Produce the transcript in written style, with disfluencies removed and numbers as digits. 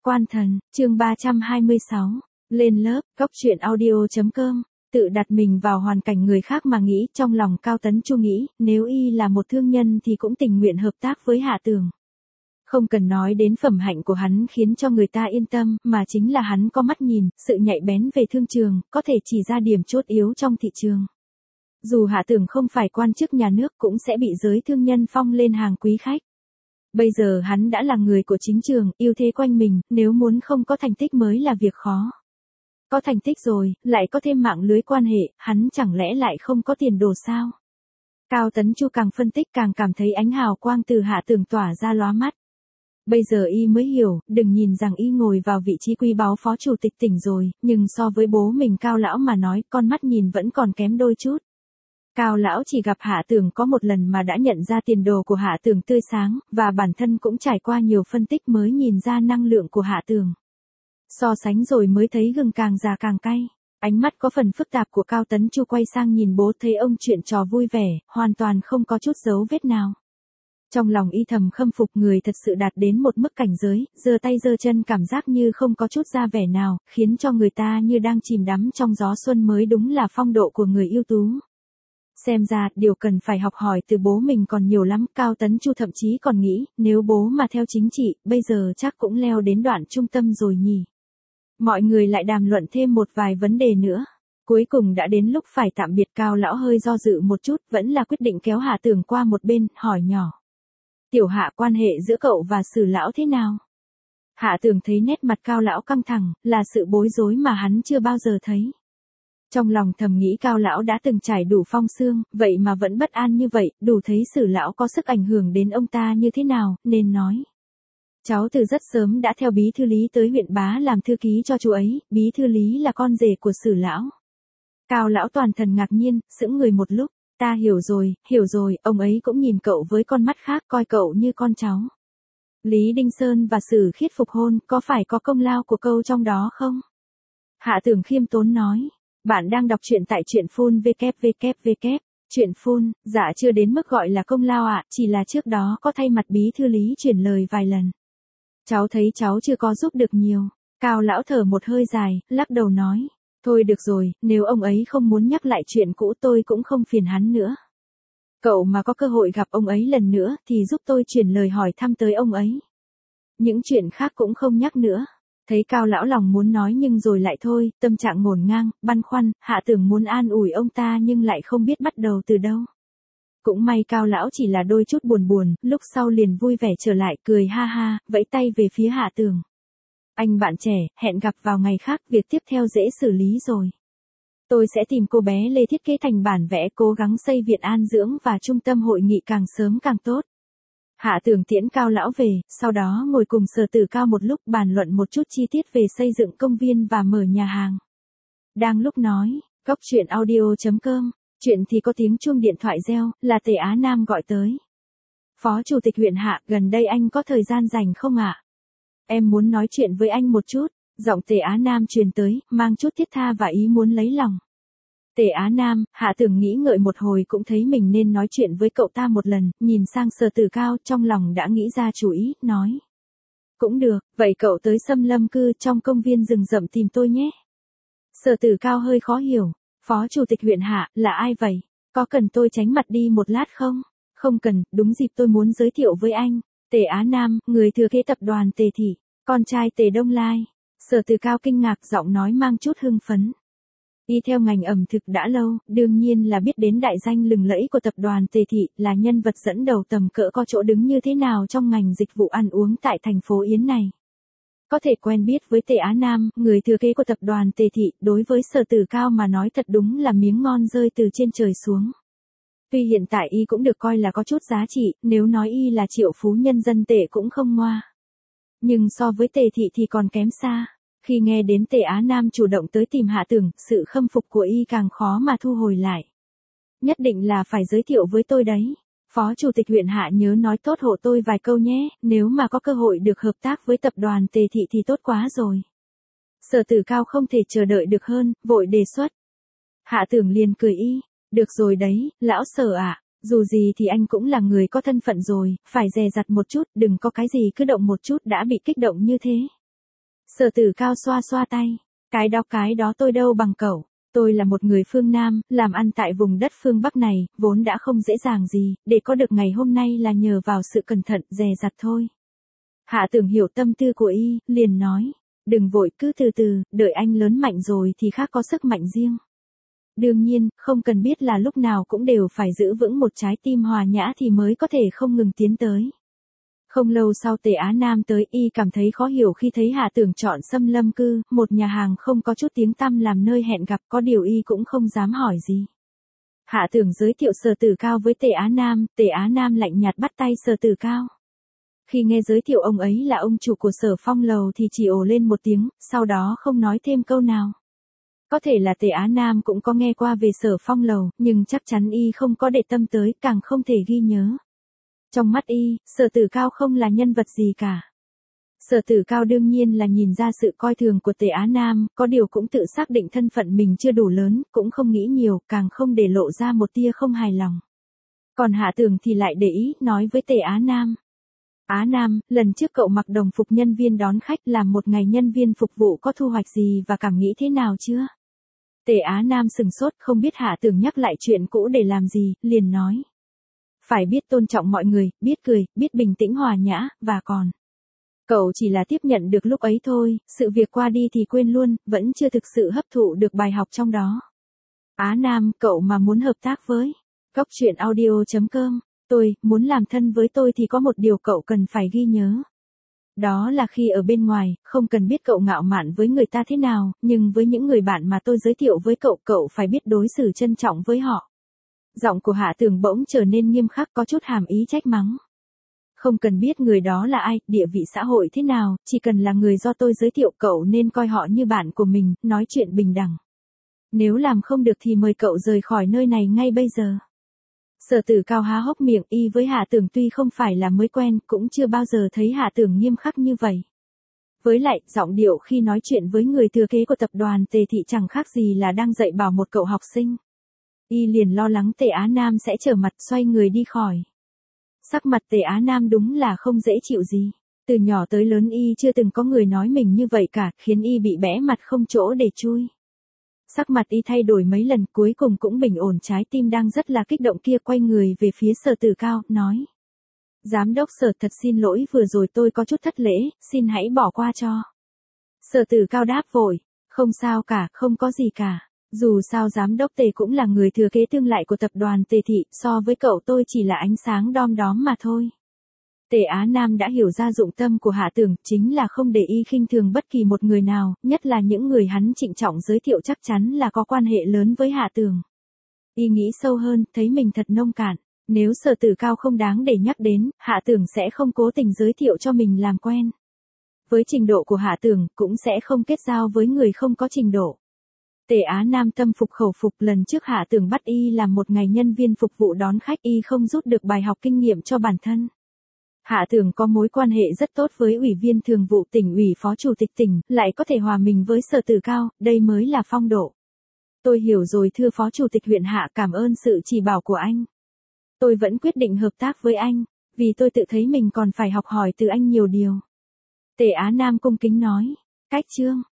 Quan thần, chương 326, lên lớp, góc truyện audio.com, tự đặt mình vào hoàn cảnh người khác mà nghĩ, trong lòng Cao Tấn Chu nghĩ, nếu y là một thương nhân thì cũng tình nguyện hợp tác với Hạ Tường. Không cần nói đến phẩm hạnh của hắn khiến cho người ta yên tâm, mà chính là hắn có mắt nhìn, sự nhạy bén về thương trường, có thể chỉ ra điểm chốt yếu trong thị trường. Dù Hạ Tường không phải quan chức nhà nước cũng sẽ bị giới thương nhân phong lên hàng quý khách. Bây giờ hắn đã là người của chính trường, ưu thế quanh mình, nếu muốn không có thành tích mới là việc khó. Có thành tích rồi, lại có thêm mạng lưới quan hệ, hắn chẳng lẽ lại không có tiền đồ sao? Cao Tấn Chu càng phân tích càng cảm thấy ánh hào quang từ Hạ Tường tỏa ra lóa mắt. Bây giờ y mới hiểu, đừng nhìn rằng y ngồi vào vị trí quý báu phó chủ tịch tỉnh rồi, nhưng so với bố mình Cao lão mà nói, con mắt nhìn vẫn còn kém đôi chút. Cao lão chỉ gặp Hạ Tường có một lần mà đã nhận ra tiền đồ của Hạ Tường tươi sáng, và bản thân cũng trải qua nhiều phân tích mới nhìn ra năng lượng của Hạ Tường. So sánh rồi mới thấy gừng càng già càng cay. Ánh mắt có phần phức tạp của Cao Tấn Chu quay sang nhìn bố, thấy ông chuyện trò vui vẻ, hoàn toàn không có chút dấu vết nào. Trong lòng y thầm khâm phục người thật sự đạt đến một mức cảnh giới, giơ tay giơ chân cảm giác như không có chút da vẻ nào, khiến cho người ta như đang chìm đắm trong gió xuân mới đúng là phong độ của người ưu tú. Xem ra, điều cần phải học hỏi từ bố mình còn nhiều lắm, Cao Tấn Chu thậm chí còn nghĩ, nếu bố mà theo chính trị, bây giờ chắc cũng leo đến đoạn trung tâm rồi nhỉ. Mọi người lại đàm luận thêm một vài vấn đề nữa. Cuối cùng đã đến lúc phải tạm biệt, Cao lão hơi do dự một chút, vẫn là quyết định kéo Hạ Tường qua một bên, hỏi nhỏ. Tiểu Hạ, quan hệ giữa cậu và Sử lão thế nào? Hạ Tường thấy nét mặt Cao lão căng thẳng, là sự bối rối mà hắn chưa bao giờ thấy. Trong lòng thầm nghĩ Cao lão đã từng trải đủ phong sương, vậy mà vẫn bất an như vậy, đủ thấy Sử lão có sức ảnh hưởng đến ông ta như thế nào, nên nói. Cháu từ rất sớm đã theo bí thư Lý tới huyện Bá làm thư ký cho chú ấy, bí thư Lý là con rể của Sử lão. Cao lão toàn thần ngạc nhiên, sững người một lúc, ta hiểu rồi, ông ấy cũng nhìn cậu với con mắt khác, coi cậu như con cháu. Lý Đinh Sơn và Sử Khiết phục hôn, có phải có công lao của cậu trong đó không? Hạ Tường khiêm tốn nói. Bạn đang đọc truyện tại truyện phun www. Truyện phun, dạ chưa đến mức gọi là công lao ạ, chỉ là trước đó có thay mặt bí thư Lý chuyển lời vài lần. Cháu thấy cháu chưa có giúp được nhiều. Cao lão thở một hơi dài, lắc đầu nói. Thôi được rồi, nếu ông ấy không muốn nhắc lại chuyện cũ tôi cũng không phiền hắn nữa. Cậu mà có cơ hội gặp ông ấy lần nữa thì giúp tôi chuyển lời hỏi thăm tới ông ấy. Những chuyện khác cũng không nhắc nữa. Thấy Cao lão lòng muốn nói nhưng rồi lại thôi, tâm trạng ngổn ngang, băn khoăn, Hạ Tường muốn an ủi ông ta nhưng lại không biết bắt đầu từ đâu. Cũng may Cao lão chỉ là đôi chút buồn, lúc sau liền vui vẻ trở lại, cười ha ha, vẫy tay về phía Hạ Tường. Anh bạn trẻ, hẹn gặp vào ngày khác, việc tiếp theo dễ xử lý rồi. Tôi sẽ tìm cô bé Lê thiết kế thành bản vẽ, cố gắng xây viện an dưỡng và trung tâm hội nghị càng sớm càng tốt. Hạ Tường tiễn Cao lão về, sau đó ngồi cùng Sở Tử Cao một lúc bàn luận một chút chi tiết về xây dựng công viên và mở nhà hàng. Đang lúc nói, góc truyện audio.com, chuyện thì có tiếng chuông điện thoại reo, là Tề Á Nam gọi tới. Phó Chủ tịch huyện Hạ, gần đây anh có thời gian rảnh không ạ? Em muốn nói chuyện với anh một chút, giọng Tề Á Nam truyền tới, mang chút thiết tha và ý muốn lấy lòng. Tề Á Nam, Hạ Tường nghĩ ngợi một hồi cũng thấy mình nên nói chuyện với cậu ta một lần, nhìn sang Sở Tử Cao, trong lòng đã nghĩ ra chủ ý, nói. Cũng được, vậy cậu tới Sâm Lâm Cư trong công viên rừng rậm tìm tôi nhé. Sở Tử Cao hơi khó hiểu, Phó Chủ tịch huyện Hạ, là ai vậy? Có cần tôi tránh mặt đi một lát không? Không cần, đúng dịp tôi muốn giới thiệu với anh. Tề Á Nam, người thừa kế tập đoàn Tề Thị, con trai Tề Đông Lai. Sở Tử Cao kinh ngạc, giọng nói mang chút hưng phấn. Y theo ngành ẩm thực đã lâu, đương nhiên là biết đến đại danh lừng lẫy của tập đoàn Tề Thị, là nhân vật dẫn đầu tầm cỡ có chỗ đứng như thế nào trong ngành dịch vụ ăn uống tại thành phố Yến này. Có thể quen biết với Tề Á Nam, người thừa kế của tập đoàn Tề Thị, đối với Sở Tử Cao mà nói thật đúng là miếng ngon rơi từ trên trời xuống. Tuy hiện tại y cũng được coi là có chút giá trị, nếu nói y là triệu phú nhân dân tệ cũng không ngoa. Nhưng so với Tề Thị thì còn kém xa. Khi nghe đến Tề Á Nam chủ động tới tìm Hạ Tường, sự khâm phục của y càng khó mà thu hồi lại. Nhất định là phải giới thiệu với tôi đấy. Phó Chủ tịch huyện Hạ nhớ nói tốt hộ tôi vài câu nhé, nếu mà có cơ hội được hợp tác với tập đoàn Tề Thị thì tốt quá rồi. Sở Tử Cao không thể chờ đợi được hơn, vội đề xuất. Hạ Tường liền cười y, được rồi đấy, lão Sở ạ, dù gì thì anh cũng là người có thân phận rồi, phải dè dặt một chút, đừng có cái gì cứ động một chút đã bị kích động như thế. Sở Tử Cao xoa xoa tay. Cái đó tôi đâu bằng cậu. Tôi là một người phương Nam, làm ăn tại vùng đất phương Bắc này, vốn đã không dễ dàng gì, để có được ngày hôm nay là nhờ vào sự cẩn thận, dè dặt thôi. Hạ Tưởng hiểu tâm tư của y, liền nói. Đừng vội, cứ từ từ, đợi anh lớn mạnh rồi thì khác có sức mạnh riêng. Đương nhiên, không cần biết là lúc nào cũng đều phải giữ vững một trái tim hòa nhã thì mới có thể không ngừng tiến tới. Không lâu sau Tề Á Nam tới, y cảm thấy khó hiểu khi thấy Hạ Tưởng chọn Sâm Lâm Cư, một nhà hàng không có chút tiếng tăm làm nơi hẹn gặp, có điều y cũng không dám hỏi gì. Hạ Tưởng giới thiệu Sở Tử Cao với Tề Á Nam lạnh nhạt bắt tay Sở Tử Cao. Khi nghe giới thiệu ông ấy là ông chủ của Sở Phong Lầu thì chỉ ồ lên một tiếng, sau đó không nói thêm câu nào. Có thể là Tề Á Nam cũng có nghe qua về Sở Phong Lầu, nhưng chắc chắn y không có để tâm tới, càng không thể ghi nhớ. Trong mắt y, Sở Tử Cao không là nhân vật gì cả. Sở Tử Cao đương nhiên là nhìn ra sự coi thường của Tề Á Nam, có điều cũng tự xác định thân phận mình chưa đủ lớn, cũng không nghĩ nhiều, càng không để lộ ra một tia không hài lòng. Còn Hạ Tưởng thì lại để ý, nói với Tề Á Nam. Á Nam, lần trước cậu mặc đồng phục nhân viên đón khách, làm một ngày nhân viên phục vụ có thu hoạch gì và cảm nghĩ thế nào chưa? Tề Á Nam sừng sốt, không biết Hạ Tưởng nhắc lại chuyện cũ để làm gì, liền nói. Phải biết tôn trọng mọi người, biết cười, biết bình tĩnh hòa nhã, và còn. Cậu chỉ là tiếp nhận được lúc ấy thôi, sự việc qua đi thì quên luôn, vẫn chưa thực sự hấp thụ được bài học trong đó. Á Nam, cậu mà muốn hợp tác với Góc Truyện Audio.com, tôi, muốn làm thân với tôi thì có một điều cậu cần phải ghi nhớ. Đó là khi ở bên ngoài, không cần biết cậu ngạo mạn với người ta thế nào, nhưng với những người bạn mà tôi giới thiệu với cậu, cậu phải biết đối xử trân trọng với họ. Giọng của Hạ Tưởng bỗng trở nên nghiêm khắc, có chút hàm ý trách mắng. Không cần biết người đó là ai, địa vị xã hội thế nào, chỉ cần là người do tôi giới thiệu, cậu nên coi họ như bạn của mình, nói chuyện bình đẳng. Nếu làm không được thì mời cậu rời khỏi nơi này ngay bây giờ. Sở Tử Cao há hốc miệng, y với Hạ Tưởng tuy không phải là mới quen, cũng chưa bao giờ thấy Hạ Tưởng nghiêm khắc như vậy. Với lại, giọng điệu khi nói chuyện với người thừa kế của tập đoàn Tề Thị chẳng khác gì là đang dạy bảo một cậu học sinh. Y liền lo lắng Tề Á Nam sẽ trở mặt, xoay người đi khỏi. Sắc mặt Tề Á Nam đúng là không dễ chịu gì. Từ nhỏ tới lớn y chưa từng có người nói mình như vậy cả, khiến y bị bẽ mặt không chỗ để chui. Sắc mặt y thay đổi mấy lần, cuối cùng cũng bình ổn, trái tim đang rất là kích động kia, quay người về phía Sở Tử Cao, nói. Giám đốc Sở, thật xin lỗi, vừa rồi tôi có chút thất lễ, xin hãy bỏ qua cho. Sở Tử Cao đáp vội. Không sao cả, không có gì cả. Dù sao giám đốc Tề cũng là người thừa kế tương lai của tập đoàn Tề Thị, so với cậu tôi chỉ là ánh sáng đom đóm mà thôi. Tề Á Nam đã hiểu ra dụng tâm của Hạ Tưởng, chính là không để y khinh thường bất kỳ một người nào, nhất là những người hắn trịnh trọng giới thiệu chắc chắn là có quan hệ lớn với Hạ Tưởng. Y nghĩ sâu hơn, thấy mình thật nông cạn. Nếu Sở Tử Cao không đáng để nhắc đến, Hạ Tưởng sẽ không cố tình giới thiệu cho mình làm quen. Với trình độ của Hạ Tưởng, cũng sẽ không kết giao với người không có trình độ. Tề Á Nam tâm phục khẩu phục, lần trước Hạ Tưởng bắt y làm một ngày nhân viên phục vụ đón khách, y không rút được bài học kinh nghiệm cho bản thân. Hạ Tưởng có mối quan hệ rất tốt với Ủy viên Thường vụ Tỉnh ủy, Phó Chủ tịch tỉnh, lại có thể hòa mình với Sở Tử Cao, đây mới là phong độ. Tôi hiểu rồi thưa Phó Chủ tịch huyện Hạ, cảm ơn sự chỉ bảo của anh. Tôi vẫn quyết định hợp tác với anh, vì tôi tự thấy mình còn phải học hỏi từ anh nhiều điều. Tề Á Nam cung kính nói. Cách chương